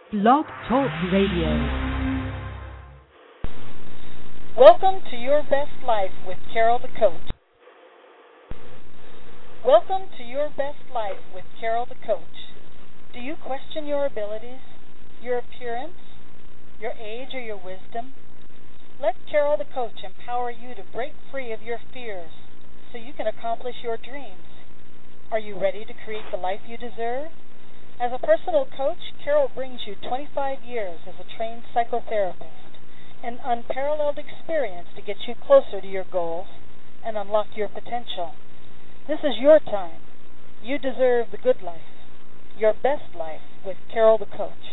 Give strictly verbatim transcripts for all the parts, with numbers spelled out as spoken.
Blog Talk Radio. Welcome to Your Best Life with Carol the Coach. Welcome to Your Best Life with Carol the Coach. Do you question your abilities, your appearance, your age, or your wisdom? Let Carol the Coach empower you to break free of your fears so you can accomplish your dreams. Are you ready to create the life you deserve? As a personal coach, Carol brings you twenty-five years as a trained psychotherapist, an unparalleled experience to get you closer to your goals and unlock your potential. This is your time. You deserve the good life, your best life with Carol the Coach.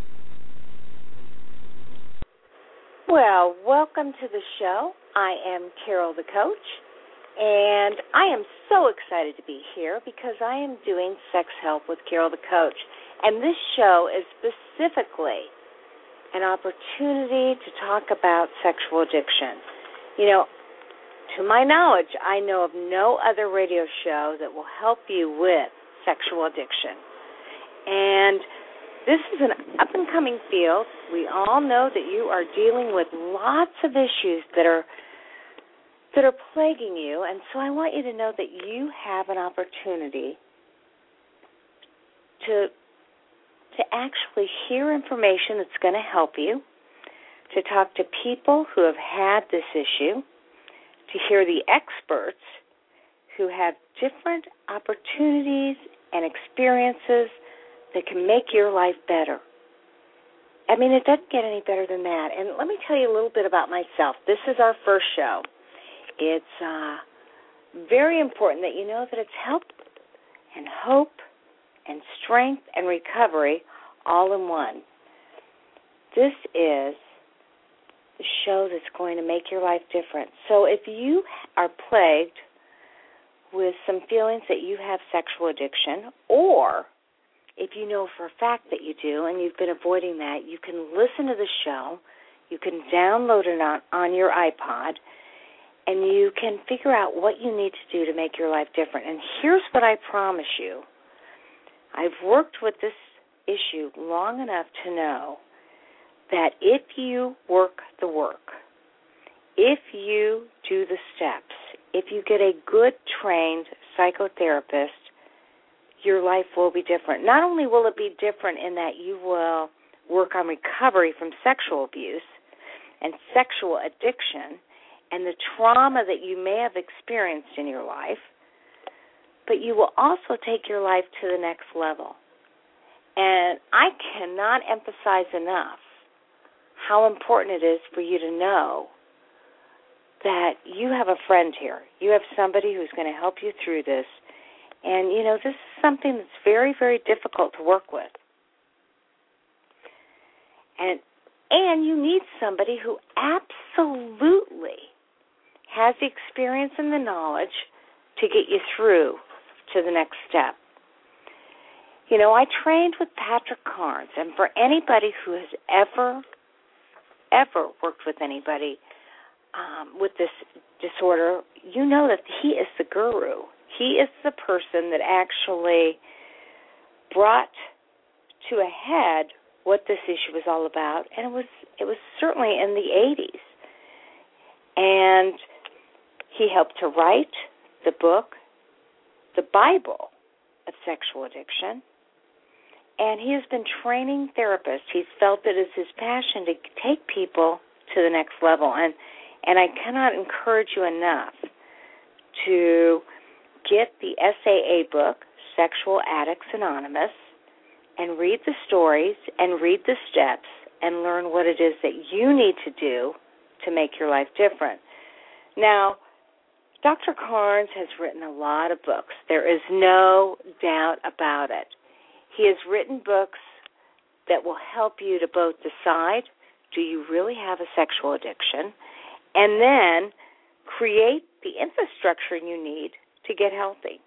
Well, welcome to the show. I am Carol the Coach, and I am so excited to be here because I am doing Sex Help with Carol the Coach, and this show is specifically an opportunity to talk about sexual addiction. You know, to my knowledge, I know of no other radio show that will help you with sexual addiction. And this is an up-and-coming field. We all know that you are dealing with lots of issues that are that are plaguing you, and so I want you to know that you have an opportunity to to actually hear information that's going to help you, to talk to people who have had this issue, to hear the experts who have different opportunities and experiences that can make your life better. I mean, it doesn't get any better than that. And let me tell you a little bit about myself. This is our first show. It's uh, very important that you know that it's help and hope and strength and recovery all in one. This is the show that's going to make your life different. So if you are plagued with some feelings that you have sexual addiction, or if you know for a fact that you do and you've been avoiding that, you can listen to the show, you can download it on, on your iPod, and you can figure out what you need to do to make your life different. And here's what I promise you. I've worked with this issue long enough to know that if you work the work, if you do the steps, if you get a good trained psychotherapist, your life will be different. Not only will it be different in that you will work on recovery from sexual abuse and sexual addiction and the trauma that you may have experienced in your life, but you will also take your life to the next level. And I cannot emphasize enough how important it is for you to know that you have a friend here. You have somebody who's going to help you through this. And, you know, this is something that's very, very difficult to work with. And and you need somebody who absolutely has the experience and the knowledge to get you through to the next step. You know, I trained with Patrick Carnes, and for anybody who has ever, ever worked with anybody um, with this disorder, you know that he is the guru. He is the person that actually brought to a head what this issue was all about, and it was it was certainly in the eighties. And he helped to write the book, The Bible of Sexual Addiction, and he has been training therapists. He's felt that it's his passion to take people to the next level, and and I cannot encourage you enough to get the S A A book, Sexual Addicts Anonymous, and read the stories and read the steps and learn what it is that you need to do to make your life different. Now, Doctor Carnes has written a lot of books. There is no doubt about it. He has written books that will help you to both decide, do you really have a sexual addiction, and then create the infrastructure you need to get healthy.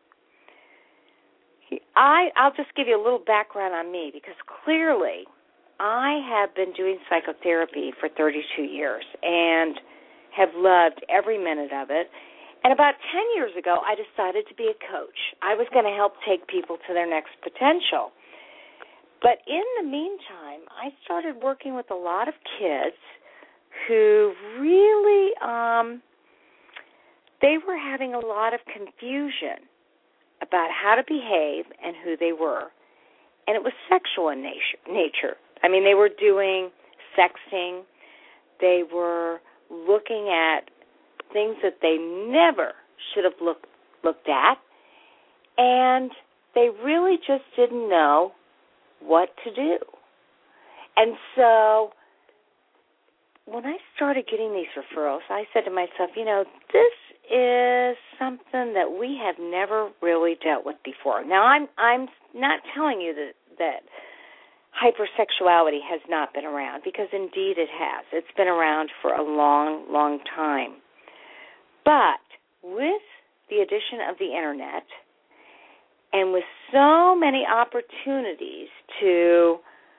I, I'll just give you a little background on me, because clearly I have been doing psychotherapy for thirty-two years and have loved every minute of it. And about ten years ago, I decided to be a coach. I was going to help take people to their next potential. But in the meantime, I started working with a lot of kids who really, um, they were having a lot of confusion about how to behave and who they were. And it was sexual in nature. I mean, they were doing sexting. They were looking at things that they never should have looked looked at. And they really just didn't know what to do. And so when I started getting these referrals, I said to myself, you know, this is something that we have never really dealt with before. Now, I'm I'm not telling you that, that hypersexuality has not been around, because indeed it has. It's been around for a long, long time. But with the addition of the Internet, and with so many opportunities to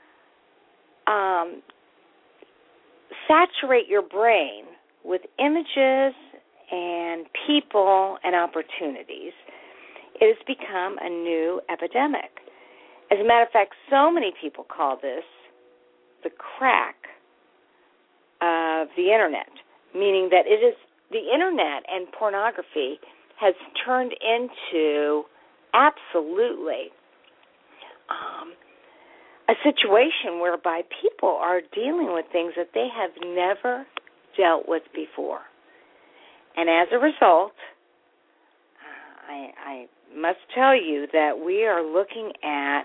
um, saturate your brain with images and people and opportunities, it has become a new epidemic. As a matter of fact, so many people call this the crack of the Internet, meaning that it is the Internet and pornography has turned into absolutely um, a situation whereby people are dealing with things that they have never dealt with before. And as a result, I, I must tell you that we are looking at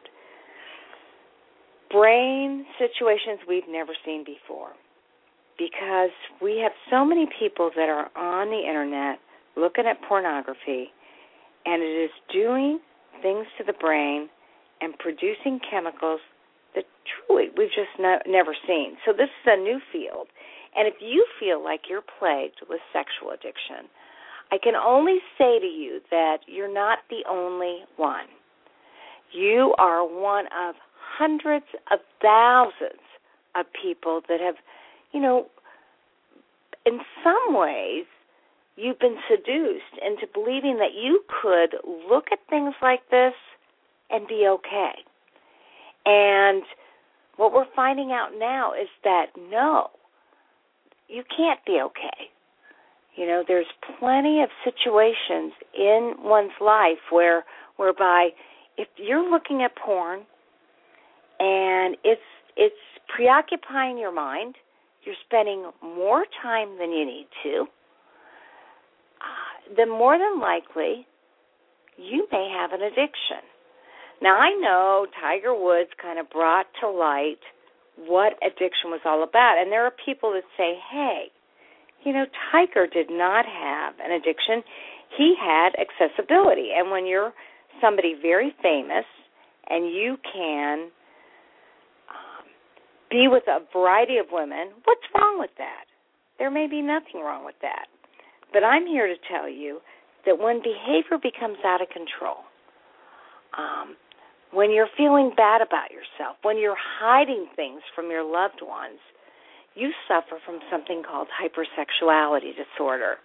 brain situations we've never seen before, because we have so many people that are on the Internet looking at pornography, and it is doing things to the brain and producing chemicals that truly we've just no, never seen. So this is a new field. And if you feel like you're plagued with sexual addiction, I can only say to you that you're not the only one. You are one of hundreds of thousands of people that have, you know, in some ways, you've been seduced into believing that you could look at things like this and be okay. And what we're finding out now is that, no, you can't be okay. You know, there's plenty of situations in one's life where, whereby if you're looking at porn and it's it's preoccupying your mind, you're spending more time than you need to, then more than likely you may have an addiction. Now, I know Tiger Woods kind of brought to light what addiction was all about, and there are people that say, hey, you know, Tiger did not have an addiction. He had accessibility, and when you're somebody very famous and you can um, be with a variety of women, what's wrong with that? There may be nothing wrong with that. But I'm here to tell you that when behavior becomes out of control, um, when you're feeling bad about yourself, when you're hiding things from your loved ones, you suffer from something called hypersexuality disorder.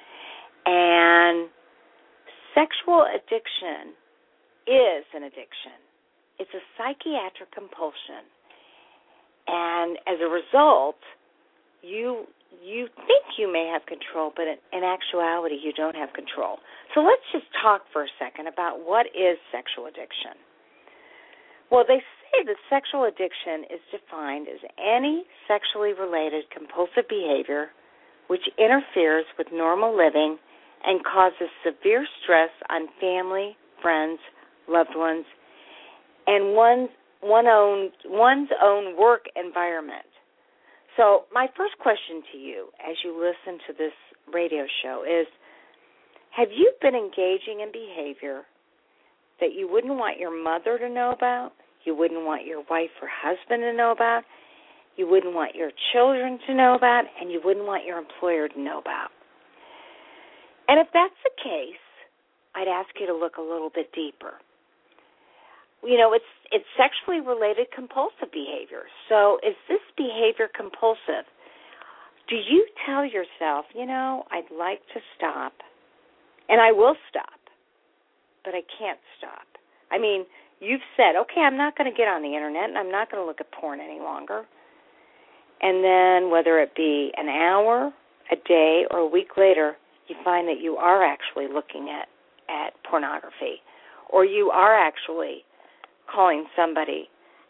And sexual addiction is an addiction. It's a psychiatric compulsion. And as a result, you you think you may have control, but in, in actuality you don't have control. So let's just talk for a second about what is sexual addiction. Well, they say that sexual addiction is defined as any sexually related compulsive behavior which interferes with normal living and causes severe stress on family, friends, loved ones, and one's, one own, one's own work environment. So my first question to you as you listen to this radio show is, have you been engaging in behavior that you wouldn't want your mother to know about, you wouldn't want your wife or husband to know about, you wouldn't want your children to know about, and you wouldn't want your employer to know about? And if that's the case, I'd ask you to look a little bit deeper. You know, it's it's sexually related compulsive behavior. So is this behavior compulsive? Do you tell yourself, you know, I'd like to stop, and I will stop, but I can't stop? I mean, you've said, okay, I'm not going to get on the internet and I'm not going to look at porn any longer. And then whether it be an hour, a day, or a week later, you find that you are actually looking at, at pornography, or you are actually calling somebody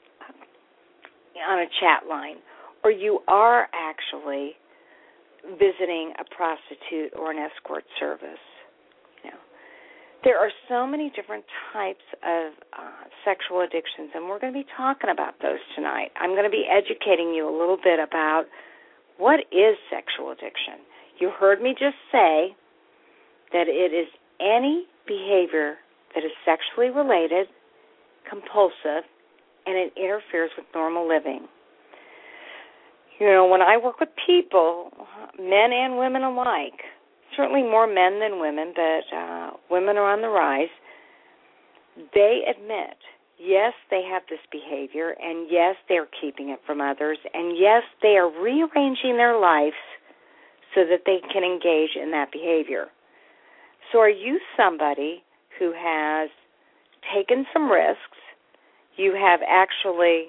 on a chat line, or you are actually visiting a prostitute or an escort service. You know, there are so many different types of uh, sexual addictions, and we're going to be talking about those tonight. I'm going to be educating you a little bit about what is sexual addiction. You heard me just say that it is any behavior that is sexually related, compulsive, and it interferes with normal living. You know, when I work with people, men and women alike, certainly more men than women, but uh, women are on the rise, they admit, yes, they have this behavior, and yes, they're keeping it from others, and yes, they are rearranging their lives so that they can engage in that behavior. So are you somebody who has taken some risks? You have actually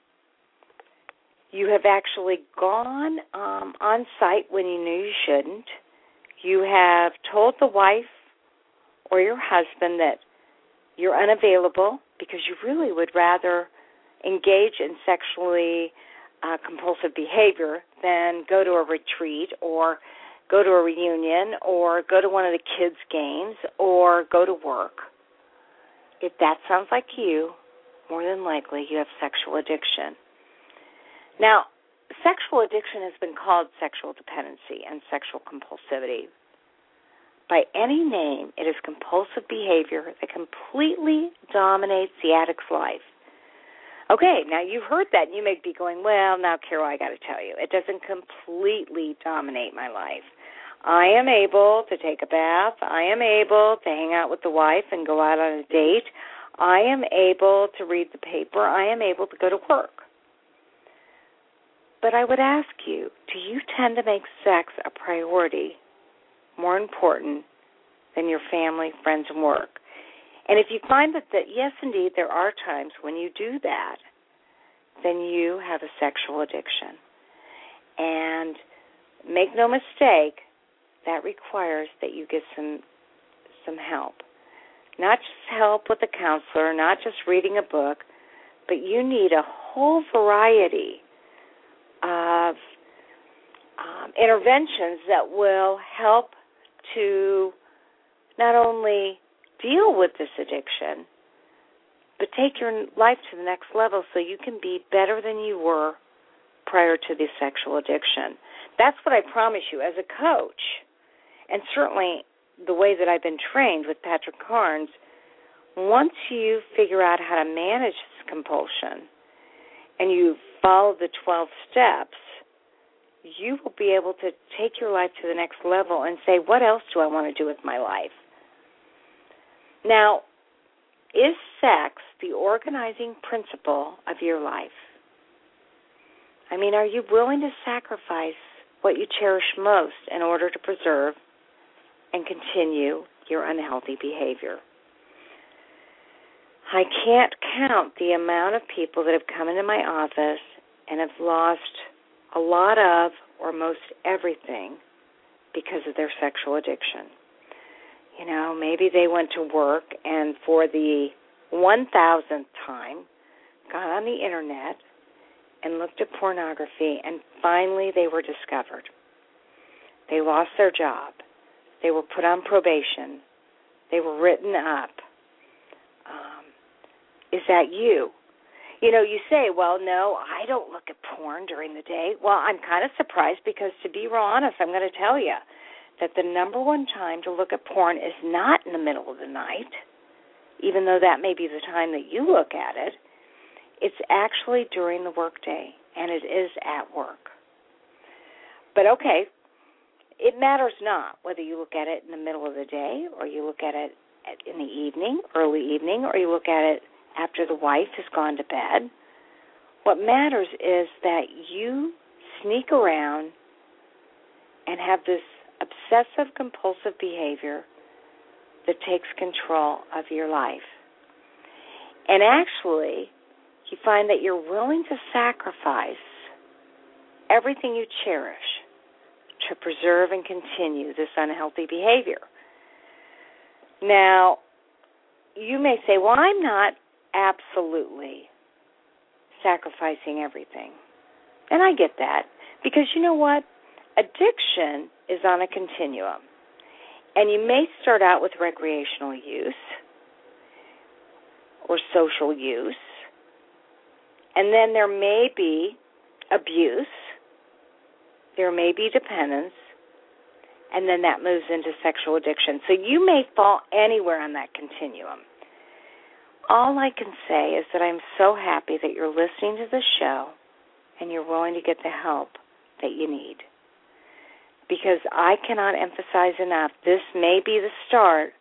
you have actually gone um, on site when you knew you shouldn't. You have told the wife or your husband that you're unavailable because you really would rather engage in sexually uh, compulsive behavior than go to a retreat or go to a reunion or go to one of the kids' games or go to work. If that sounds like you, more than likely you have sexual addiction. Now, sexual addiction has been called sexual dependency and sexual compulsivity. By any name, it is compulsive behavior that completely dominates the addict's life. Okay, now you've heard that, and you may be going, well, now, Carol, I got to tell you, it doesn't completely dominate my life. I am able to take a bath. I am able to hang out with the wife and go out on a date. I am able to read the paper. I am able to go to work. But I would ask you, do you tend to make sex a priority more important than your family, friends, and work? And if you find that, that, yes, indeed, there are times when you do that, then you have a sexual addiction. And make no mistake, that requires that you get some some help. Not just help with a counselor, not just reading a book, but you need a whole variety of um, interventions that will help to not only deal with this addiction, but take your life to the next level so you can be better than you were prior to the sexual addiction. That's what I promise you as a coach, and certainly the way that I've been trained with Patrick Carnes. Once you figure out how to manage this compulsion and you follow the twelve steps, you will be able to take your life to the next level and say, what else do I want to do with my life? Now, is sex the organizing principle of your life? I mean, are you willing to sacrifice what you cherish most in order to preserve and continue your unhealthy behavior? I can't count the amount of people that have come into my office and have lost a lot of or most everything because of their sexual addiction. You know, maybe they went to work and for the one thousandth time got on the internet and looked at pornography, and finally they were discovered. They lost their job. They were put on probation. They were written up. Um, is that you? You know, you say, well, no, I don't look at porn during the day. Well, I'm kind of surprised because, to be real honest, I'm going to tell you that the number one time to look at porn is not in the middle of the night, even though that may be the time that you look at it. It's actually during the workday, and it is at work. But, okay, it matters not whether you look at it in the middle of the day or you look at it in the evening, early evening, or you look at it after the wife has gone to bed. What matters is that you sneak around and have this obsessive-compulsive behavior that takes control of your life. And actually, you find that you're willing to sacrifice everything you cherish to preserve and continue this unhealthy behavior. Now, you may say, well, I'm not absolutely sacrificing everything. And I get that, because you know what? Addiction is on a continuum. And you may start out with recreational use or social use, and then there may be abuse, there may be dependence, and then that moves into sexual addiction. So you may fall anywhere on that continuum. All I can say is that I'm so happy that you're listening to the show and you're willing to get the help that you need. Because I cannot emphasize enough, this may be the start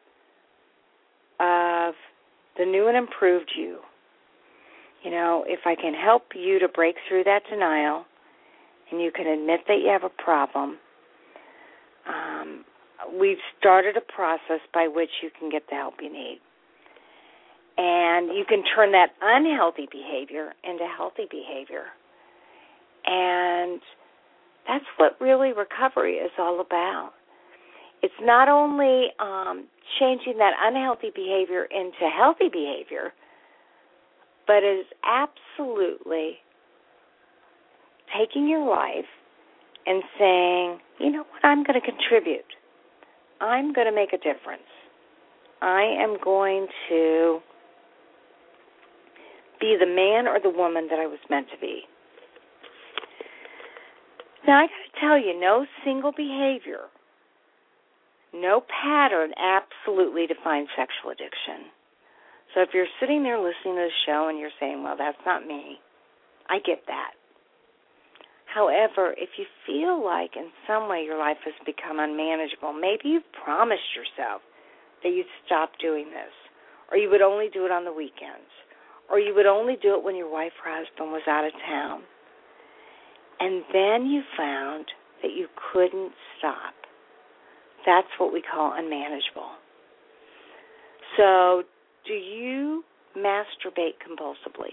of the new and improved you. You know, if I can help you to break through that denial and you can admit that you have a problem, um, we've started a process by which you can get the help you need. And you can turn that unhealthy behavior into healthy behavior. And that's what really recovery is all about. It's not only um, changing that unhealthy behavior into healthy behavior, but it is absolutely taking your life and saying, you know what, I'm going to contribute. I'm going to make a difference. I am going to be the man or the woman that I was meant to be. Now, I got to tell you, no single behavior, no pattern absolutely defines sexual addiction. So if you're sitting there listening to the show and you're saying, well, that's not me, I get that. However, if you feel like in some way your life has become unmanageable, maybe you've promised yourself that you'd stop doing this, or you would only do it on the weekends, or you would only do it when your wife or husband was out of town. And then you found that you couldn't stop. That's what we call unmanageable. So, do you masturbate compulsively?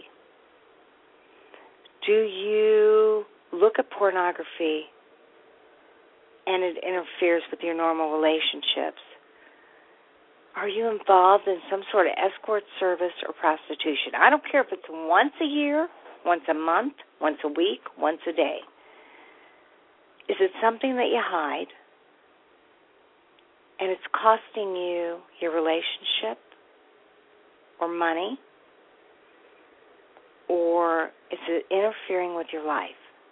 Do you look at pornography and it interferes with your normal relationships? Are you involved in some sort of escort service or prostitution? I don't care if it's once a year, once a month, once a week, once a day. Is it something that you hide and it's costing you your relationship or money? Or is it interfering with your life?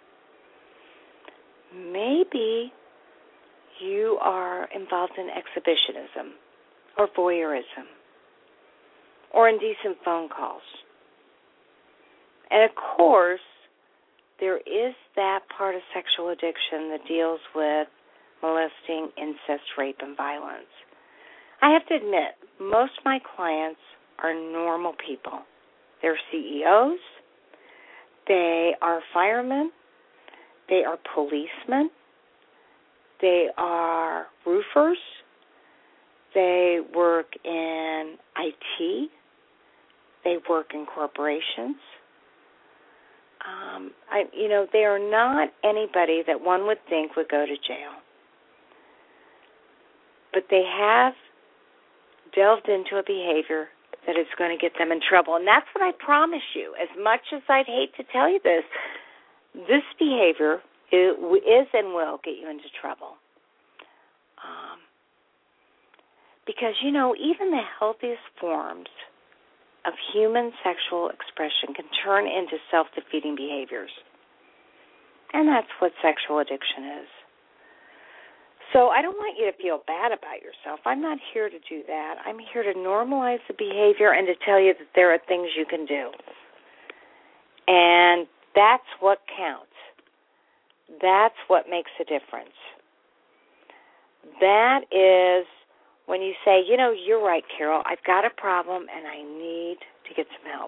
Maybe you are involved in exhibitionism or voyeurism or indecent phone calls. And of course, there is that part of sexual addiction that deals with molesting, incest, rape, and violence. I have to admit, most of my clients are normal people. They're C E Os, they are firemen, they are policemen, they are roofers, they work in I T, they work in corporations. Um, I, you know, they are not anybody that one would think would go to jail. But they have delved into a behavior that is going to get them in trouble. And that's what I promise you. As much as I'd hate to tell you this, this behavior is and will get you into trouble. Um, because, you know, even the healthiest forms of human sexual expression can turn into self-defeating behaviors. And that's what sexual addiction is. So I don't want you to feel bad about yourself. I'm not here to do that. I'm here to normalize the behavior and to tell you that there are things you can do. And that's what counts. That's what makes a difference. That is when you say, you know, you're right, Carol, I've got a problem and I need to get some help.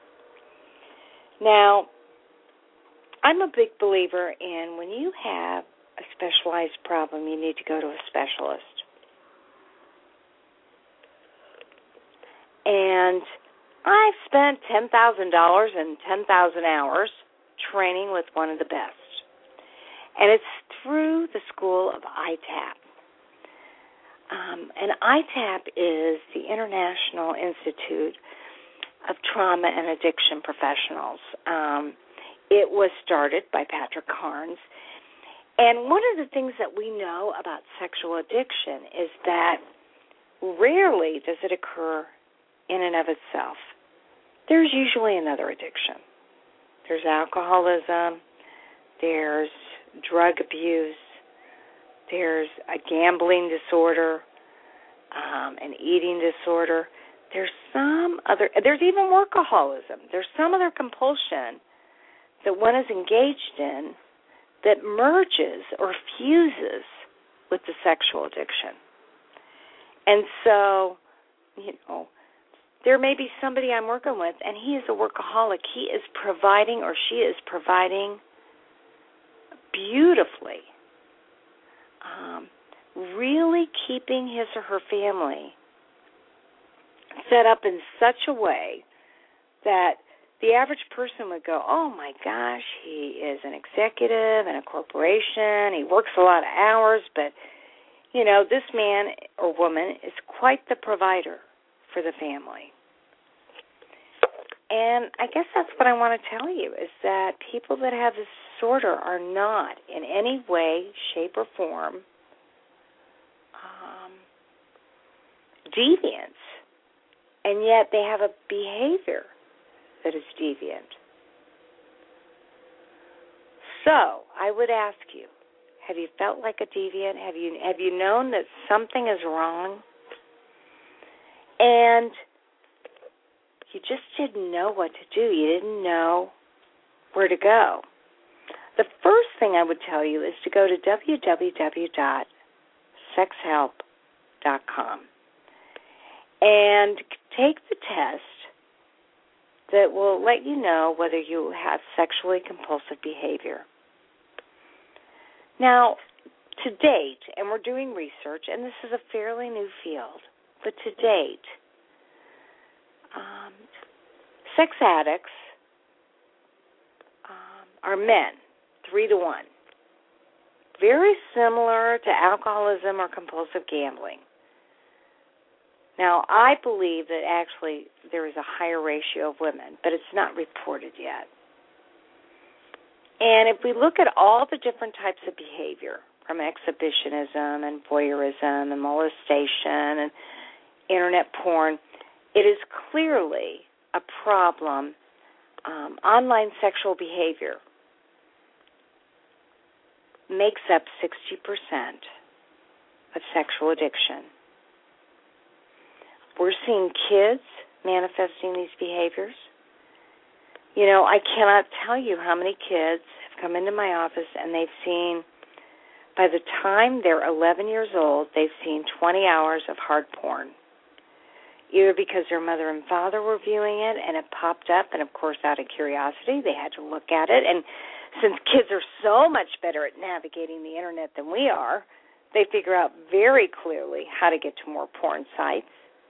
Now, I'm a big believer in when you have a specialized problem, you need to go to a specialist. And I've spent ten thousand dollars and ten thousand hours training with one of the best. And it's through the School of I TAP. Um, and I TAP is the International Institute of Trauma and Addiction Professionals. Um, it was started by Patrick Carnes. And one of the things that we know about sexual addiction is that rarely does it occur in and of itself. There's usually another addiction. There's alcoholism, there's drug abuse, there's a gambling disorder, um, an eating disorder. There's some other, there's even workaholism. There's some other compulsion that one is engaged in that merges or fuses with the sexual addiction. And so, you know, there may be somebody I'm working with, and he is a workaholic. He is providing, or she is providing beautifully, um, really keeping his or her family set up in such a way that the average person would go, oh, my gosh, he is an executive in a corporation. He works a lot of hours, but, you know, this man or woman is quite the provider for the family. And I guess that's what I want to tell you, is that people that have this disorder are not in any way, shape, or form um, deviant, and yet they have a behavior that is deviant. So I would ask you, have you felt like a deviant? Have you have you known that something is wrong? And you just didn't know what to do. You didn't know where to go. The first thing I would tell you is to go to w w w dot sex help dot com and take the test that will let you know whether you have sexually compulsive behavior. Now, to date, and we're doing research, and this is a fairly new field, but to date, um, sex addicts um, are men, three to one. Very similar to alcoholism or compulsive gambling. Now, I believe that actually there is a higher ratio of women, but it's not reported yet. And if we look at all the different types of behavior, from exhibitionism and voyeurism and molestation and internet porn, it is clearly a problem. Um, online sexual behavior makes up sixty percent of sexual addiction. We're seeing kids manifesting these behaviors. You know, I cannot tell you how many kids have come into my office and they've seen, by the time they're eleven years old, they've seen twenty hours of hard porn. Either because their mother and father were viewing it and it popped up, and of course out of curiosity they had to look at it. And since kids are so much better at navigating the internet than we are, they figure out very clearly how to get to more porn sites.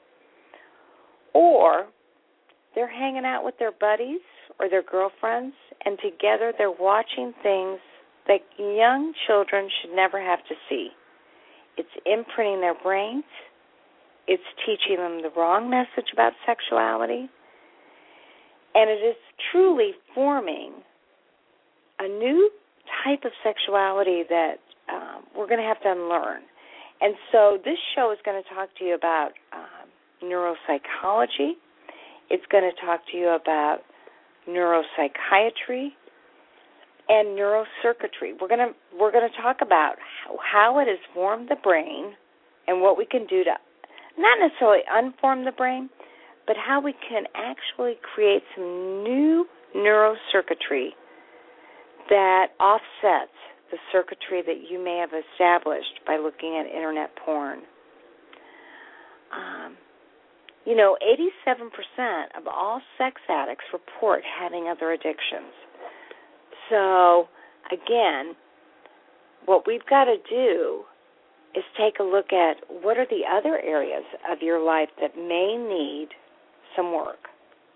Or they're hanging out with their buddies or their girlfriends, and together they're watching things that young children should never have to see. It's imprinting their brains. It's teaching them the wrong message about sexuality. And it is truly forming a new type of sexuality that um, we're going to have to unlearn. And so this show is going to talk to you about um, neuropsychology. It's going to talk to you about neuropsychiatry and neurocircuitry. We're going to we're going to talk about how, how it has formed the brain and what we can do to not necessarily unform the brain, but how we can actually create some new neurocircuitry that offsets the circuitry that you may have established by looking at internet porn. Um, you know, eighty-seven percent of all sex addicts report having other addictions. So, again, what we've got to do is take a look at what are the other areas of your life that may need some work.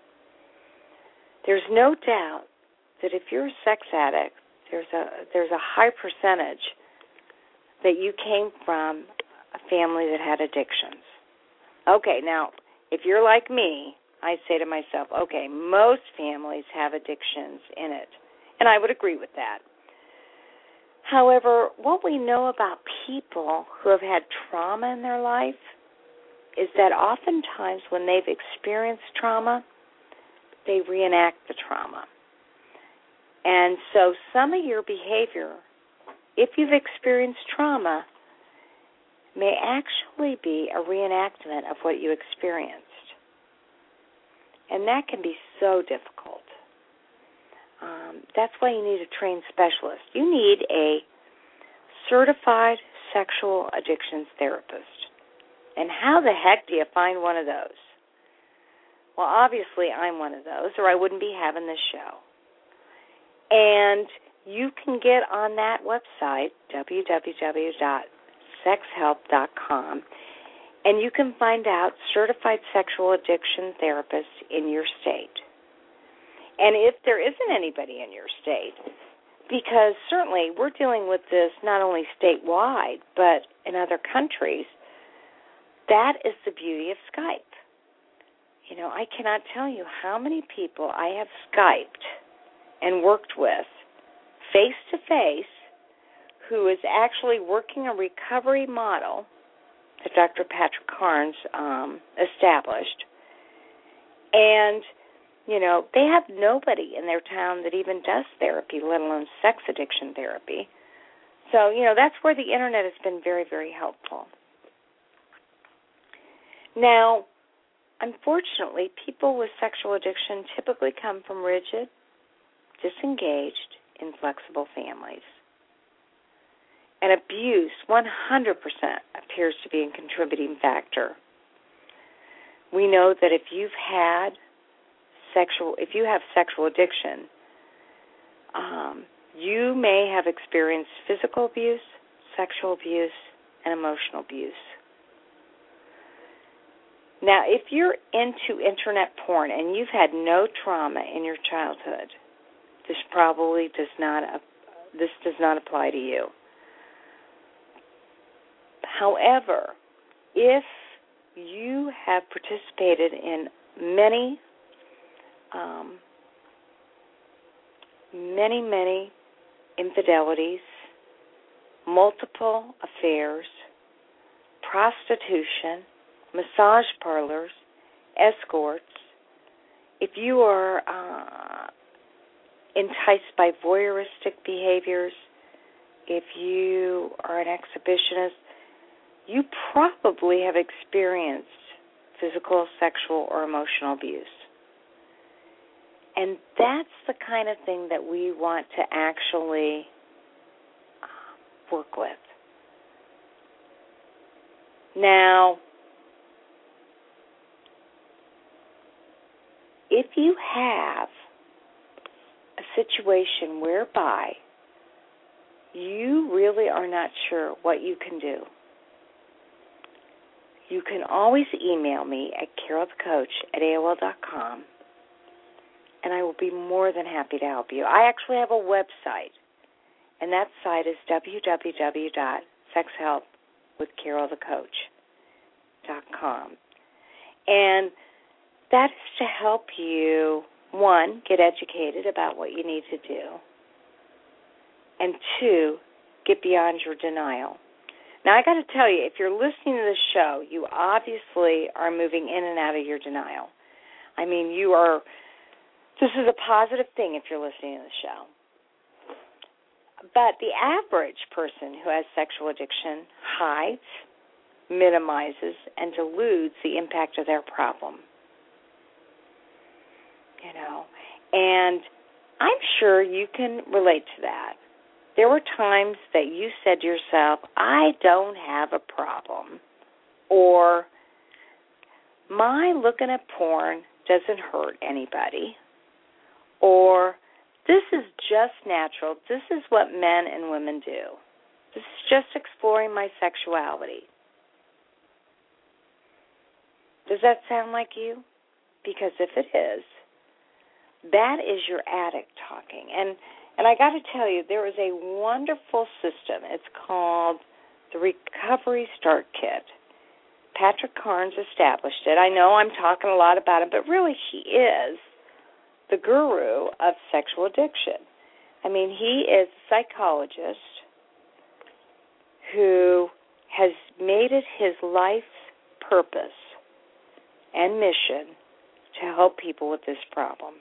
there's no doubt that if you're a sex addict, there's a there's a high percentage that you came from a family that had addictions. Okay, now, if you're like me, I say to myself, okay, most families have addictions in it, and I would agree with that. However, what we know about people who have had trauma in their life is that oftentimes when they've experienced trauma, they reenact the trauma. And so some of your behavior, if you've experienced trauma, may actually be a reenactment of what you experienced. And that can be so difficult. Um, that's why you need a trained specialist. You need a certified sexual addictions therapist. And how the heck do you find one of those? Well, obviously I'm one of those, or I wouldn't be having this show. And you can get on that website, w w w dot sex help dot com, and you can find out certified sexual addiction therapists in your state. And if there isn't anybody in your state, because certainly we're dealing with this not only statewide, but in other countries, that is the beauty of Skype. You know, I cannot tell you how many people I have Skyped and worked with face-to-face who is actually working a recovery model that Doctor Patrick Carnes um, established. And, you know, they have nobody in their town that even does therapy, let alone sex addiction therapy. So, you know, that's where the Internet has been very, very helpful. Now, unfortunately, people with sexual addiction typically come from rigid, disengaged, inflexible families. And abuse one hundred percent appears to be a contributing factor. We know that if you've had sexual, if you have sexual addiction, um, you may have experienced physical abuse, sexual abuse, and emotional abuse. Now, if you're into internet porn and you've had no trauma in your childhood, this probably does not this does not apply to you. However, if you have participated in many, um, many, many infidelities, multiple affairs, prostitution, massage parlors, escorts, if you are uh, enticed by voyeuristic behaviors, if you are an exhibitionist, you probably have experienced physical, sexual, or emotional abuse. And that's the kind of thing that we want to actually work with. Now, if you have a situation whereby you really are not sure what you can do, you can always email me at carol the coach at A O L dot com, and I will be more than happy to help you. I actually have a website, and that site is w w w dot sex help with carol the coach dot com. And that is to help you, one, get educated about what you need to do, and two, get beyond your denial. Now, I got to tell you, if you're listening to this show, you obviously are moving in and out of your denial. I mean, you are, this is a positive thing if you're listening to the show. But the average person who has sexual addiction hides, minimizes, and deludes the impact of their problem. You know, and I'm sure you can relate to that. There were times that you said to yourself, I don't have a problem, or my looking at porn doesn't hurt anybody, or this is just natural, this is what men and women do. This is just exploring my sexuality. Does that sound like you? Because if it is, that is your addict talking. And and I got to tell you, there is a wonderful system. It's called the Recovery Start Kit. Patrick Carnes established it. I know I'm talking a lot about it, but really he is the guru of sexual addiction. I mean, he is a psychologist who has made it his life's purpose and mission to help people with this problem.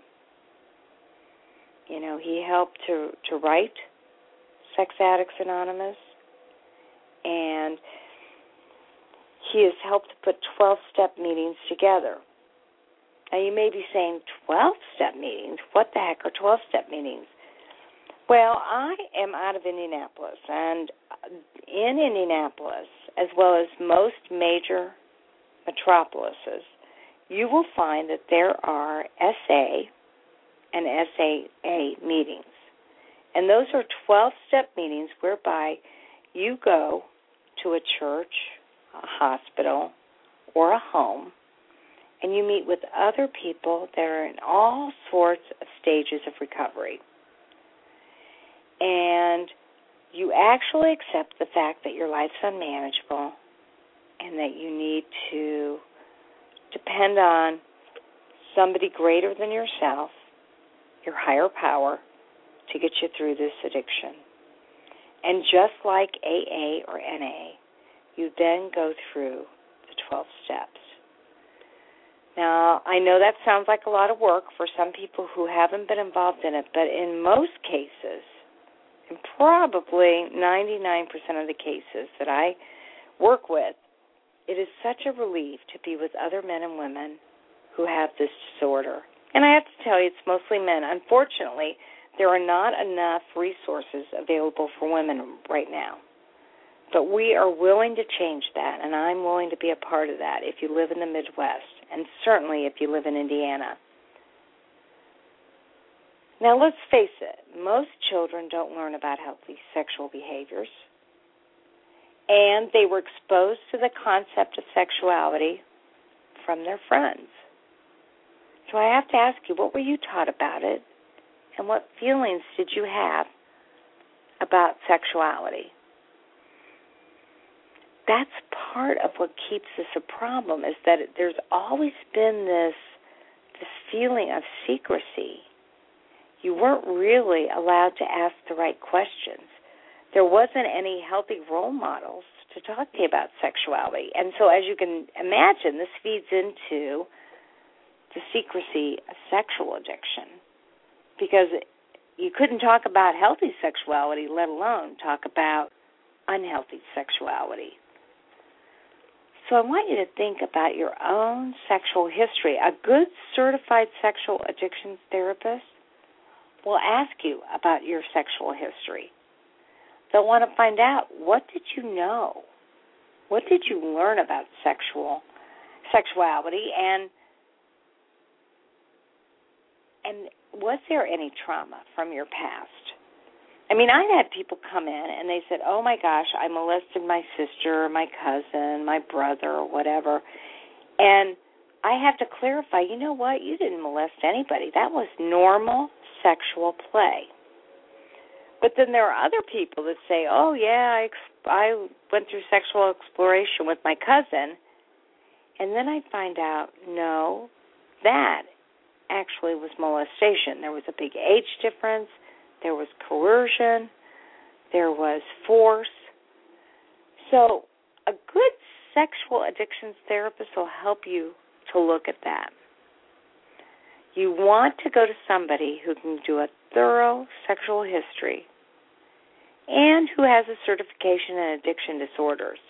You know, he helped to, to write Sex Addicts Anonymous, and he has helped to put twelve-step meetings together. Now, you may be saying, twelve-step meetings? What the heck are twelve-step meetings? Well, I am out of Indianapolis, and in Indianapolis, as well as most major metropolises, you will find that there are S A and S A A meetings. And those are twelve-step meetings whereby you go to a church, a hospital, or a home, and you meet with other people that are in all sorts of stages of recovery. And you actually accept the fact that your life's unmanageable and that you need to depend on somebody greater than yourself, your higher power, to get you through this addiction. And just like A A or N A, you then go through the twelve steps. Now, I know that sounds like a lot of work for some people who haven't been involved in it, but in most cases, and probably ninety-nine percent of the cases that I work with, it is such a relief to be with other men and women who have this disorder. And I have to tell you, it's mostly men. Unfortunately, there are not enough resources available for women right now. But we are willing to change that, and I'm willing to be a part of that if you live in the Midwest, and certainly if you live in Indiana. Now, let's face it, most children don't learn about healthy sexual behaviors, and they were exposed to the concept of sexuality from their friends. So I have to ask you, what were you taught about it, and what feelings did you have about sexuality? That's part of what keeps this a problem, is that there's always been this this feeling of secrecy. You weren't really allowed to ask the right questions. There wasn't any healthy role models to talk to you about sexuality. And so as you can imagine, this feeds into the secrecy of sexual addiction, because you couldn't talk about healthy sexuality, let alone talk about unhealthy sexuality. So I want you to think about your own sexual history. A good certified sexual addictions therapist will ask you about your sexual history. They'll want to find out, what did you know? What did you learn about sexual sexuality, and and was there any trauma from your past? I mean, I had people come in and they said, oh my gosh, I molested my sister, my cousin, my brother, or whatever. And I have to clarify, you know what? You didn't molest anybody. That was normal sexual play. But then there are other people that say, oh yeah, I, ex- I went through sexual exploration with my cousin. And then I find out, no, that actually was molestation. There was a big age difference. There was coercion. There was force. So a good sexual addictions therapist will help you to look at that. You want to go to somebody who can do a thorough sexual history and who has a certification in addiction disorders.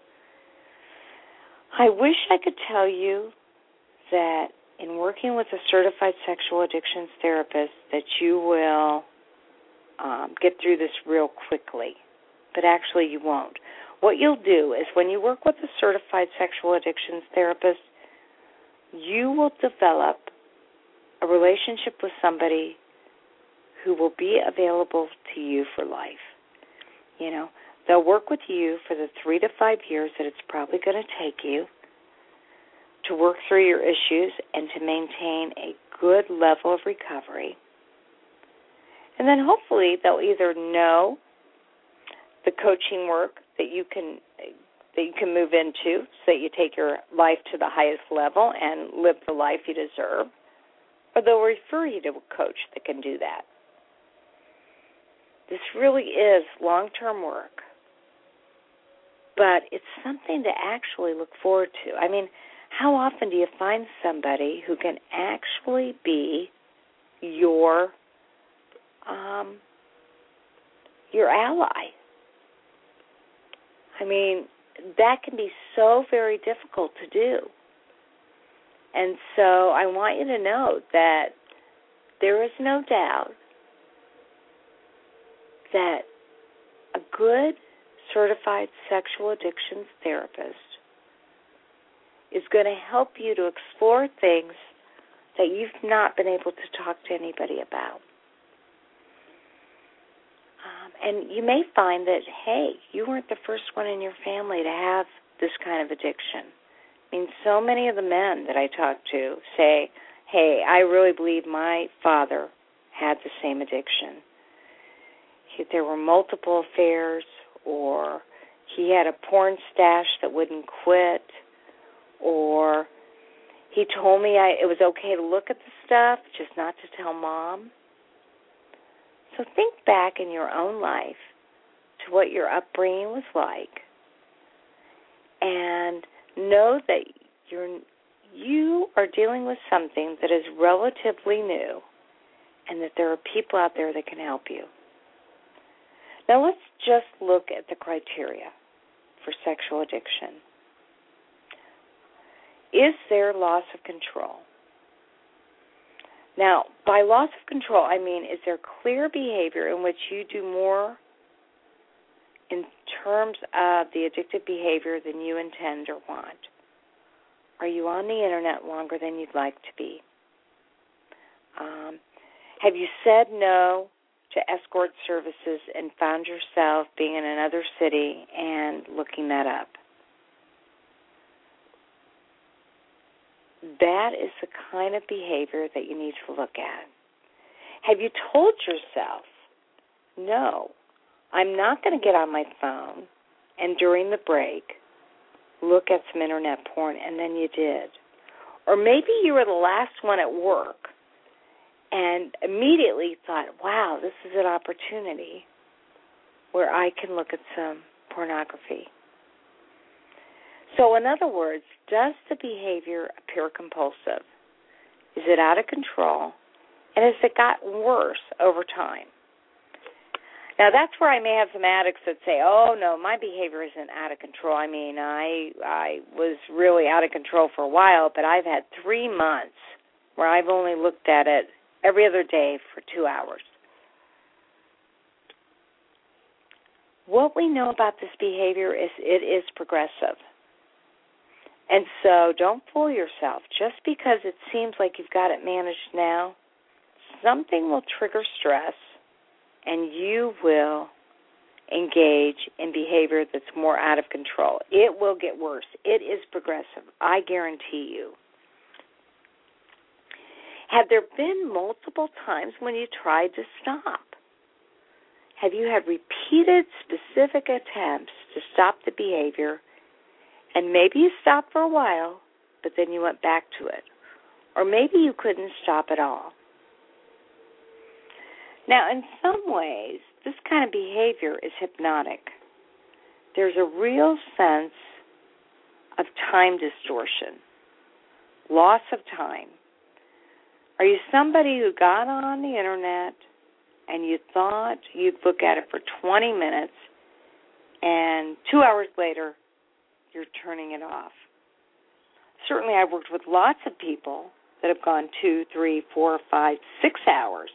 I wish I could tell you that in working with a certified sexual addictions therapist that you will Um, get through this real quickly, but actually you won't. What you'll do is, when you work with a certified sexual addictions therapist, you will develop a relationship with somebody who will be available to you for life. You know, they'll work with you for the three to five years that it's probably going to take you. to work through your issues and to maintain a good level of recovery. And then hopefully they'll either know the coaching work that you can that you can move into so that you take your life to the highest level and live the life you deserve, or they'll refer you to a coach that can do that. This really is long-term work, but it's something to actually look forward to. I mean, how often do you find somebody who can actually be your um, your ally? I mean, that can be so very difficult to do. And so I want you to know that there is no doubt that a good certified sexual addictions therapist is going to help you to explore things that you've not been able to talk to anybody about. Um, and you may find that, hey, you weren't the first one in your family to have this kind of addiction. I mean, so many of the men that I talk to say, hey, I really believe my father had the same addiction. He, there were multiple affairs, or he had a porn stash that wouldn't quit, or he told me I, it was okay to look at the stuff, just not to tell Mom. So think back in your own life to what your upbringing was like, and know that you're, you are dealing with something that is relatively new, and that there are people out there that can help you. Now let's just look at the criteria for sexual addiction. Is there loss of control? Now, by loss of control, I mean, is there clear behavior in which you do more in terms of the addictive behavior than you intend or want? Are you on the Internet longer than you'd like to be? Um, have you said no to escort services and found yourself being in another city and looking that up? That is the kind of behavior that you need to look at. Have you told yourself, no, I'm not going to get on my phone and during the break look at some Internet porn, and then you did? Or maybe you were the last one at work and immediately thought, wow, this is an opportunity where I can look at some pornography. So in other words, does the behavior appear compulsive? Is it out of control? And has it gotten worse over time? Now, that's where I may have some addicts that say, oh, no, my behavior isn't out of control. I mean, I I was really out of control for a while, but I've had three months where I've only looked at it every other day for two hours. What we know about this behavior is it is progressive. And so don't fool yourself. Just because it seems like you've got it managed now, something will trigger stress, and you will engage in behavior that's more out of control. It will get worse. It is progressive. I guarantee you. Have there been multiple times when you tried to stop? Have you had repeated specific attempts to stop the behavior, and maybe you stopped for a while, but then you went back to it? Or maybe you couldn't stop at all. Now, in some ways, this kind of behavior is hypnotic. There's a real sense of time distortion, loss of time. Are you somebody who got on the Internet and you thought you'd look at it for twenty minutes, and two hours later, you're turning it off? Certainly, I've worked with lots of people that have gone two, three, four, five, six hours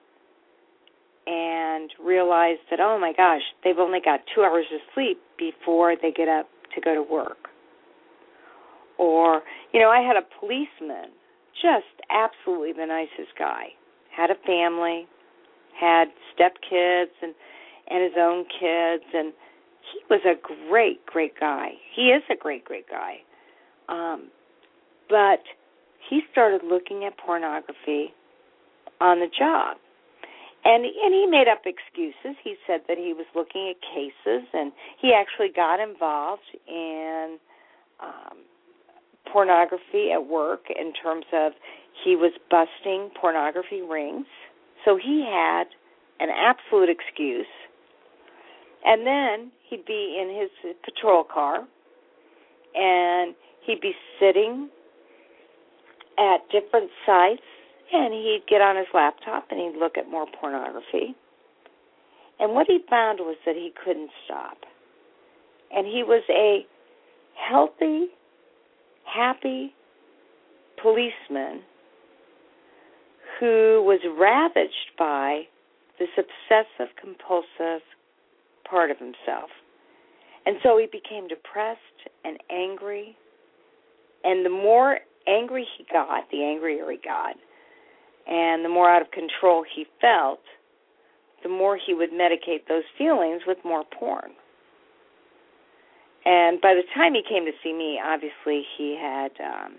and realized that, oh, my gosh, they've only got two hours of sleep before they get up to go to work. Or, you know, I had a policeman, just absolutely the nicest guy, had a family, had stepkids and, and his own kids, and he was a great, great guy. He is a great, great guy. Um, But he started looking at pornography on the job. And, and he made up excuses. He said that he was looking at cases, and he actually got involved in um, pornography at work in terms of he was busting pornography rings. So he had an absolute excuse. And then he'd be in his patrol car, and he'd be sitting at different sites, and he'd get on his laptop and he'd look at more pornography. And what he found was that he couldn't stop. And he was a healthy, happy policeman who was ravaged by this obsessive-compulsive part of himself. And so he became depressed and angry. And the more angry he got, the angrier he got, and the more out of control he felt, the more he would medicate those feelings with more porn. And by the time he came to see me, obviously he had um,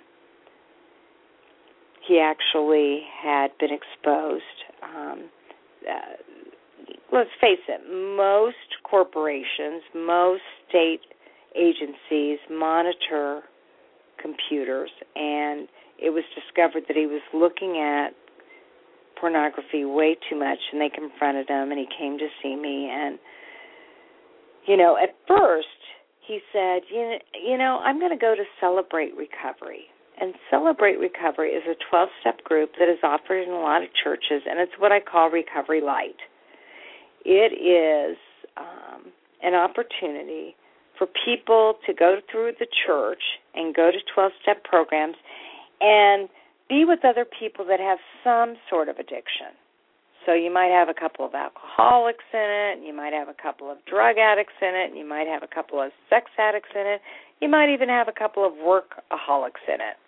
he actually had been exposed. Um, uh, let's face it, most corporations, most state agencies monitor computers, and it was discovered that he was looking at pornography way too much, and they confronted him, and he came to see me. And, you know, at first he said, you know, you know I'm going to go to Celebrate Recovery. And Celebrate Recovery is a twelve-step group that is offered in a lot of churches, and it's what I call Recovery Light. It is um, an opportunity for people to go through the church and go to twelve-step programs and be with other people that have some sort of addiction. So you might have a couple of alcoholics in it, and you might have a couple of drug addicts in it, and you might have a couple of sex addicts in it. You might even have a couple of workaholics in it.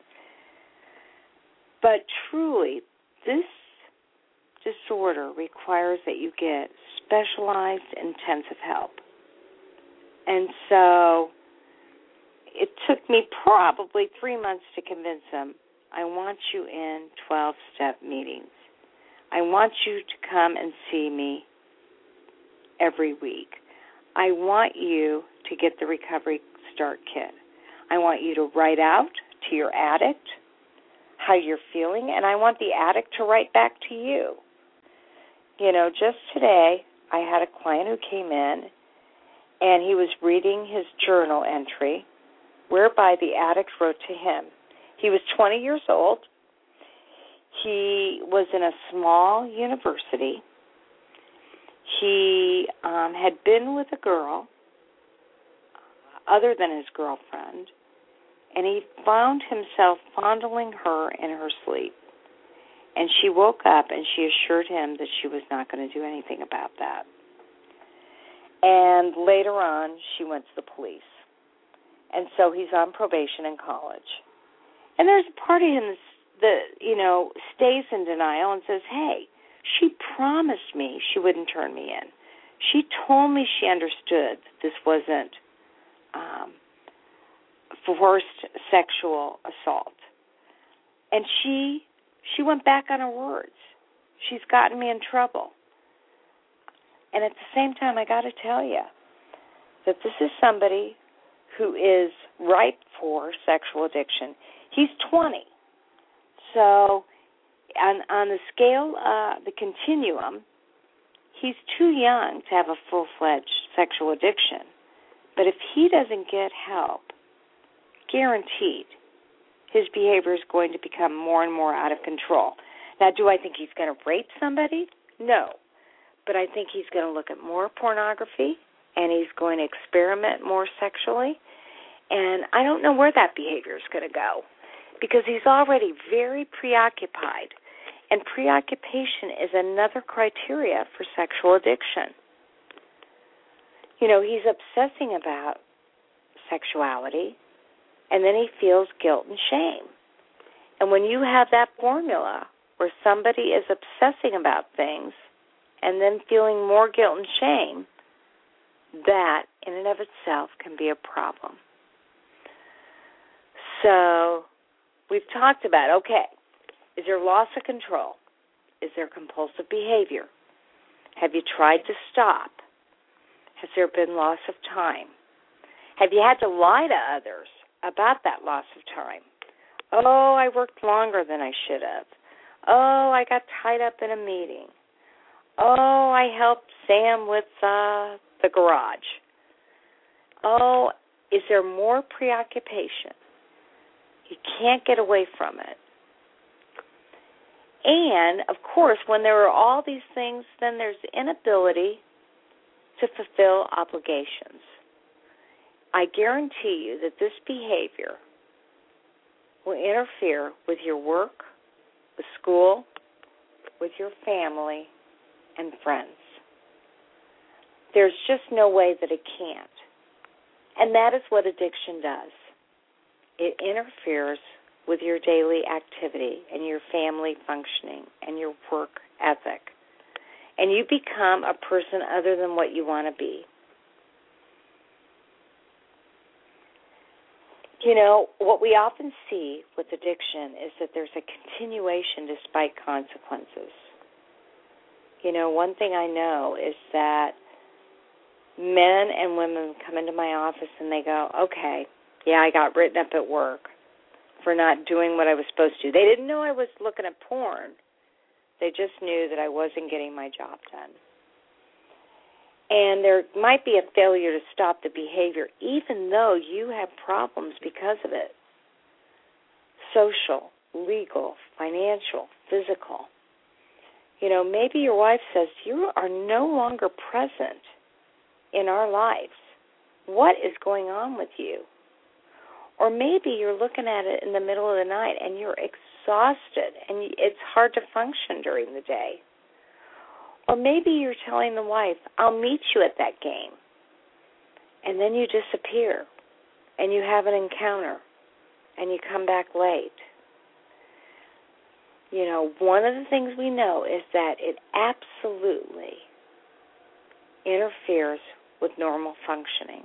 But truly, this disorder requires that you get specialized, intensive help. And so it took me probably three months to convince him, I want you in twelve-step meetings. I want you to come and see me every week. I want you to get the Recovery Start Kit. I want you to write out to your addict how you're feeling, and I want the addict to write back to you. You know, just today I had a client who came in, and he was reading his journal entry whereby the addict wrote to him. He was twenty years old. He was in a small university. He um, had been with a girl other than his girlfriend, and he found himself fondling her in her sleep. And she woke up and she assured him that she was not going to do anything about that. And later on, she went to the police. And so he's on probation in college. And there's a part of him that, you know, stays in denial and says, hey, she promised me she wouldn't turn me in. She told me she understood that this wasn't um, forced sexual assault. And she she went back on her words. She's gotten me in trouble. And at the same time, I got to tell you that this is somebody who is ripe for sexual addiction. He's twenty. So on, on the scale, uh, the continuum, he's too young to have a full-fledged sexual addiction. But if he doesn't get help, guaranteed, his behavior is going to become more and more out of control. Now, do I think he's going to rape somebody? No. But I think he's going to look at more pornography, and he's going to experiment more sexually. And I don't know where that behavior is going to go, because he's already very preoccupied. And preoccupation is another criteria for sexual addiction. You know, he's obsessing about sexuality, and then he feels guilt and shame. And when you have that formula where somebody is obsessing about things and then feeling more guilt and shame, that in and of itself can be a problem. So we've talked about, okay, is there loss of control? Is there compulsive behavior? Have you tried to stop? Has there been loss of time? Have you had to lie to others about that loss of time? Oh, I worked longer than I should have. Oh, I got tied up in a meeting. Oh, I helped Sam with uh, the garage. Oh, is there more preoccupation? You can't get away from it. And, of course, when there are all these things, then there's inability to fulfill obligations. I guarantee you that this behavior will interfere with your work, with school, with your family, and friends. There's just no way that it can't. And that is what addiction does. It interferes with your daily activity and your family functioning and your work ethic. And you become a person other than what you want to be. You know, what we often see with addiction is that there's a continuation despite consequences. You know, one thing I know is that men and women come into my office and they go, okay, yeah, I got written up at work for not doing what I was supposed to. They didn't know I was looking at porn. They just knew that I wasn't getting my job done. And there might be a failure to stop the behavior, even though you have problems because of it. Social, legal, financial, physical. You know, maybe your wife says, you are no longer present in our lives. What is going on with you? Or maybe you're looking at it in the middle of the night and you're exhausted and it's hard to function during the day. Or maybe you're telling the wife, I'll meet you at that game. And then you disappear and you have an encounter and you come back late. You know, one of the things we know is that it absolutely interferes with normal functioning.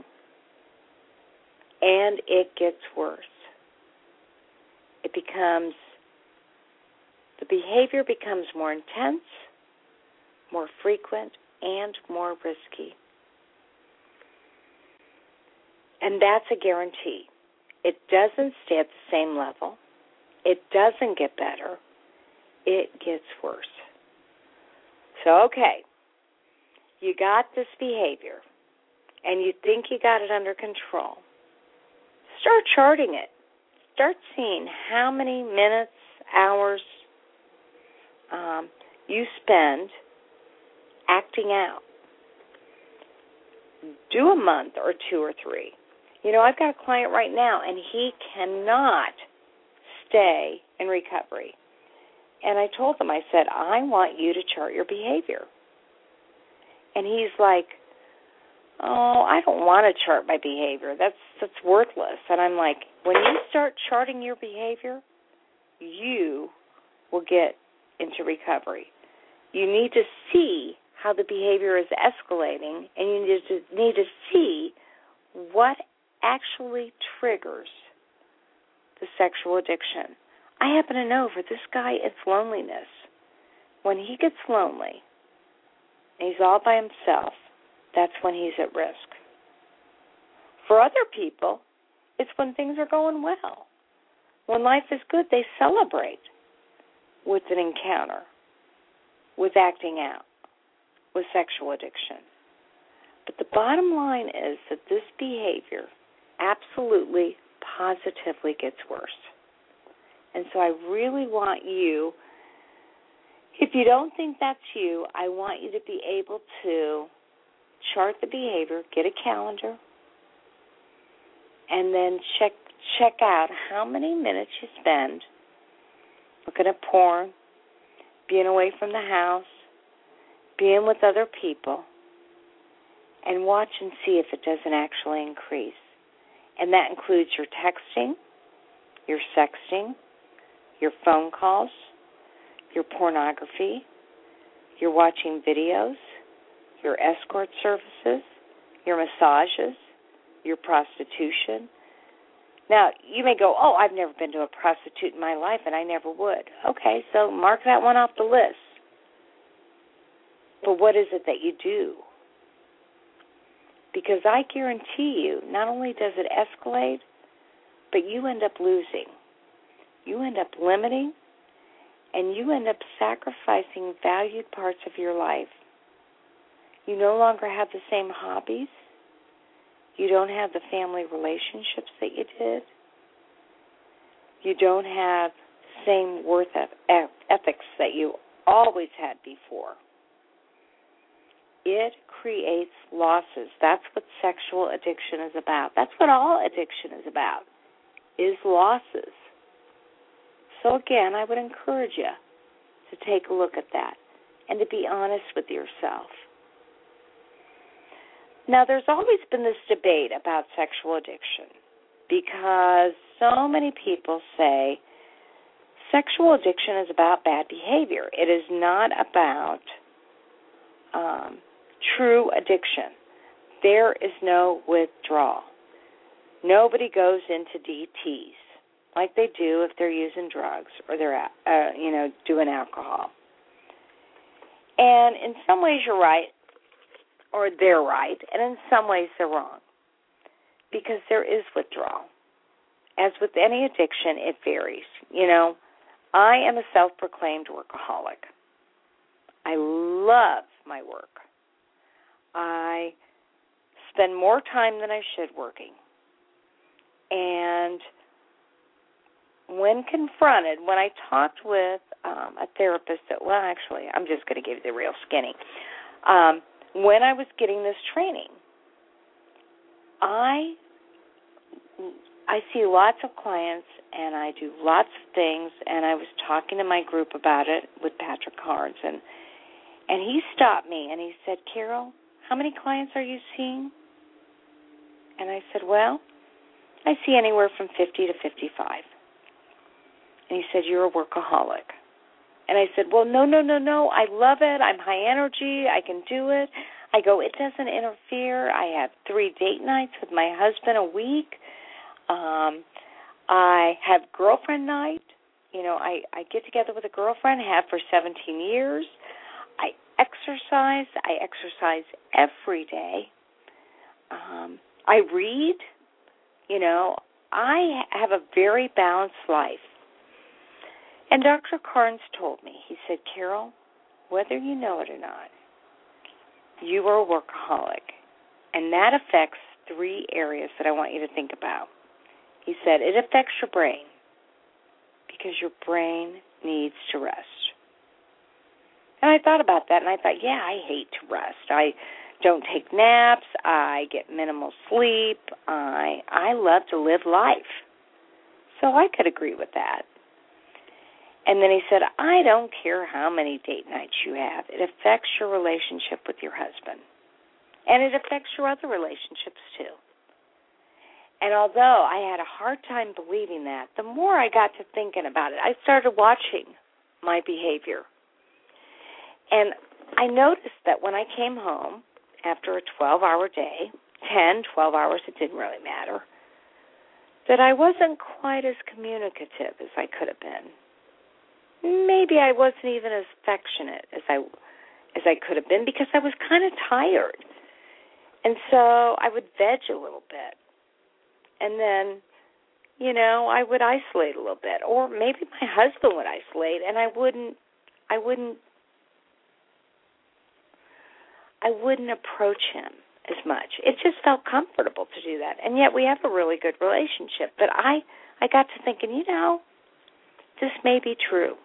And it gets worse. It becomes, the behavior becomes more intense, more frequent, and more risky. And that's a guarantee. It doesn't stay at the same level. It doesn't get better. It gets worse. So, okay, you got this behavior, and you think you got it under control. Start charting it. Start seeing how many minutes, hours um, you spend acting out. Do a month or two or three. You know, I've got a client right now, and he cannot stay in recovery. And I told him, I said, I want you to chart your behavior. And he's like, oh, I don't want to chart my behavior. That's that's worthless. And I'm like, when you start charting your behavior, you will get into recovery. You need to see how the behavior is escalating, and you need to, need to see what actually triggers the sexual addiction. I happen to know for this guy, it's loneliness. When he gets lonely and he's all by himself, that's when he's at risk. For other people, it's when things are going well. When life is good, they celebrate with an encounter, with acting out, with sexual addiction. But the bottom line is that this behavior absolutely, positively gets worse. And so I really want you, if you don't think that's you, I want you to be able to chart the behavior, get a calendar, and then check check out how many minutes you spend looking at porn, being away from the house, being with other people, and watch and see if it doesn't actually increase. And that includes your texting, your sexting, your phone calls, your pornography, your watching videos, your escort services, your massages, your prostitution, Now, you may go, oh, I've never been to a prostitute in my life, and I never would. Okay, so mark that one off the list. But what is it that you do? Because I guarantee you, not only does it escalate, but you end up losing. You end up limiting, and you end up sacrificing valued parts of your life. You no longer have the same hobbies. You don't have the family relationships that you did. You don't have the same worth ethics that you always had before. It creates losses. That's what sexual addiction is about. That's what all addiction is about, is losses. So again, I would encourage you to take a look at that and to be honest with yourself. Now, there's always been this debate about sexual addiction because so many people say sexual addiction is about bad behavior. It is not about um, true addiction. There is no withdrawal. Nobody goes into D Ts like they do if they're using drugs or they're, uh, you know, doing alcohol. And in some ways you're right, or they're right, and in some ways they're wrong, because there is withdrawal. As with any addiction, it varies. You know, I am a self-proclaimed workaholic. I love my work. I spend more time than I should working. And when confronted, when I talked with um, a therapist, that, well, actually, I'm just going to give you the real skinny. Um, when I was getting this training, I I see lots of clients, and I do lots of things, and I was talking to my group about it with Patrick Carnes, and, and he stopped me, and he said, Carol, how many clients are you seeing? And I said, well, I see anywhere from fifty to fifty-five. And he said, you're a workaholic. And I said, well, no, no, no, no, I love it. I'm high energy. I can do it. I go, it doesn't interfere. I have three date nights with my husband a week. Um, I have girlfriend night. You know, I, I get together with a girlfriend, have for seventeen years. I exercise. I exercise every day. Um, I read. You know, I have a very balanced life. And Doctor Carnes told me, he said, Carol, whether you know it or not, you are a workaholic. And that affects three areas that I want you to think about. He said, it affects your brain because your brain needs to rest. And I thought about that, and I thought, yeah, I hate to rest. I don't take naps. I get minimal sleep. I I love to live life. So I could agree with that. And then he said, I don't care how many date nights you have. It affects your relationship with your husband. And it affects your other relationships, too. And although I had a hard time believing that, the more I got to thinking about it, I started watching my behavior. And I noticed that when I came home after a twelve-hour day, ten, twelve hours, it didn't really matter, that I wasn't quite as communicative as I could have been. Maybe I wasn't even as affectionate as I as I could have been because I was kind of tired. And so I would veg a little bit. And then, you know, I would isolate a little bit. Or maybe my husband would isolate and I wouldn't I wouldn't I wouldn't approach him as much. It just felt comfortable to do that. And yet we have a really good relationship. But I, I got to thinking, you know, this may be true.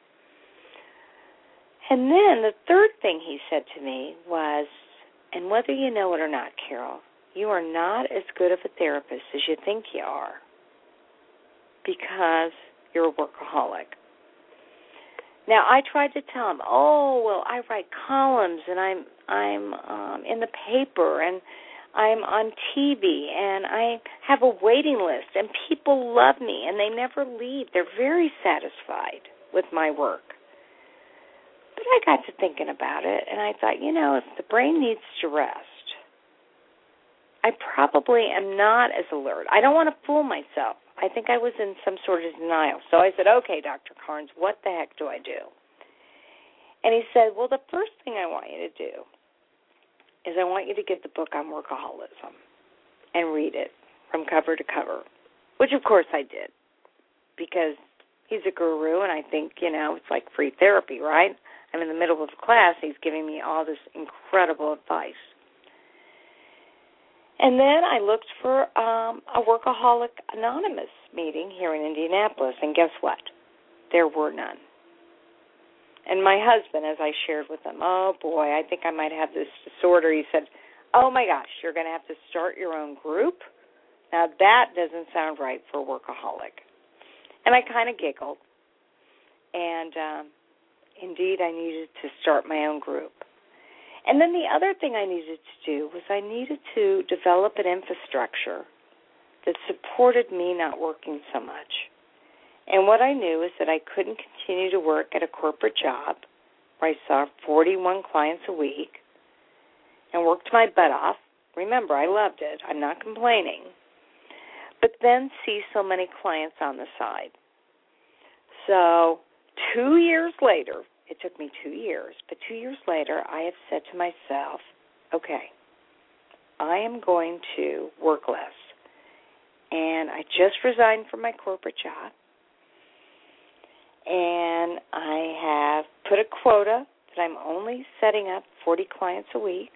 And then the third thing he said to me was, and whether you know it or not, Carol, you are not as good of a therapist as you think you are because you're a workaholic. Now, I tried to tell him, oh, well, I write columns, and I'm I'm um, in the paper, and I'm on T V, and I have a waiting list, and people love me, and they never leave. They're very satisfied with my work. But I got to thinking about it, and I thought, you know, if the brain needs to rest, I probably am not as alert. I don't want to fool myself. I think I was in some sort of denial. So I said, okay, Doctor Carnes, what the heck do I do? And he said, well, the first thing I want you to do is I want you to get the book on workaholism and read it from cover to cover, which, of course, I did because he's a guru, and I think, you know, it's like free therapy, right? I'm in the middle of class. He's giving me all this incredible advice. And then I looked for um, a Workaholic Anonymous meeting here in Indianapolis, and guess what? There were none. And my husband, as I shared with him, oh, boy, I think I might have this disorder. He said, oh, my gosh, you're going to have to start your own group? Now, that doesn't sound right for a workaholic. And I kind of giggled. And, um, indeed, I needed to start my own group. And then the other thing I needed to do was I needed to develop an infrastructure that supported me not working so much. And what I knew is that I couldn't continue to work at a corporate job where I saw forty-one clients a week and worked my butt off. Remember, I loved it. I'm not complaining. But then see so many clients on the side. So two years later, it took me two years, but two years later, I have said to myself, okay, I am going to work less. And I just resigned from my corporate job. And I have put a quota that I'm only setting up forty clients a week.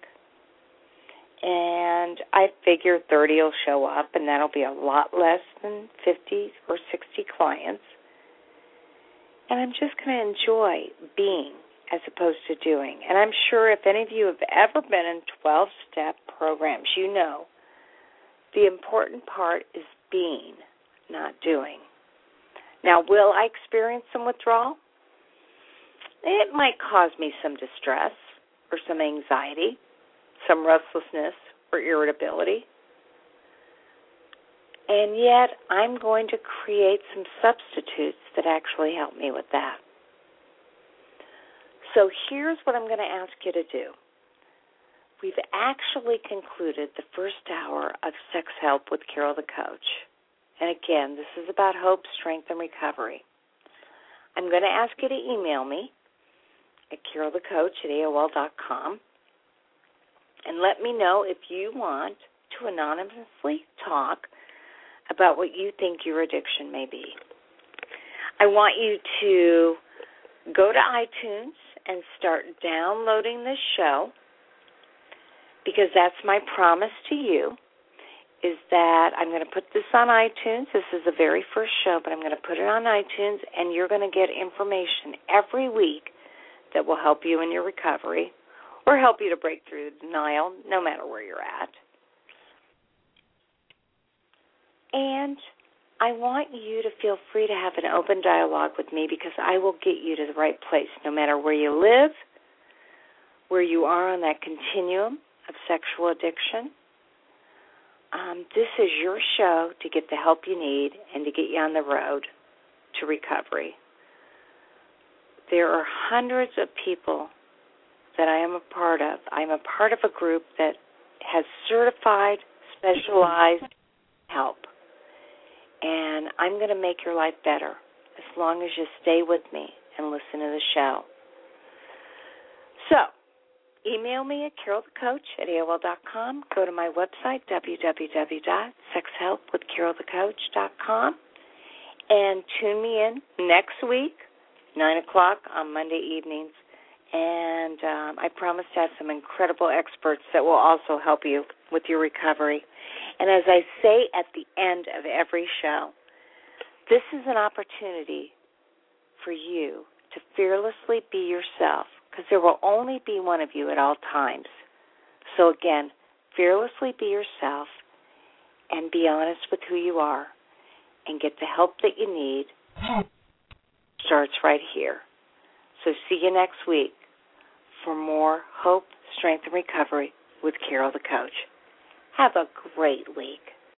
And I figure thirty will show up, and that'll be a lot less than fifty or sixty clients. And I'm just going to enjoy being as opposed to doing. And I'm sure if any of you have ever been in twelve-step programs, you know the important part is being, not doing. Now, will I experience some withdrawal? It might cause me some distress or some anxiety, some restlessness or irritability. And yet, I'm going to create some substitutes that actually help me with that. So here's what I'm going to ask you to do. We've actually concluded the first hour of Sex Help with Carol the Coach. And again, this is about hope, strength, and recovery. I'm going to ask you to email me at carol the coach at A O L dot com and let me know if you want to anonymously talk about what you think your addiction may be. I want you to go to iTunes and start downloading this show, because that's my promise to you, is that I'm going to put this on iTunes. This is the very first show, but I'm going to put it on iTunes, and you're going to get information every week that will help you in your recovery or help you to break through denial, no matter where you're at. And I want you to feel free to have an open dialogue with me, because I will get you to the right place, no matter where you live, where you are on that continuum of sexual addiction. Um, this is your show to get the help you need and to get you on the road to recovery. There are hundreds of people that I am a part of. I'm a part of a group that has certified, specialized help. And I'm going to make your life better as long as you stay with me and listen to the show. So, email me at carol the coach at A O L dot com. Go to my website, w w w dot sex help with carol the coach dot com. And tune me in next week, nine o'clock on Monday evenings. And um, I promise to have some incredible experts that will also help you with your recovery. And as I say at the end of every show, this is an opportunity for you to fearlessly be yourself, because there will only be one of you at all times. So again, fearlessly be yourself and be honest with who you are and get the help that you need. Starts right here. So see you next week for more hope, strength, and recovery with Carol the Coach. Have a great week.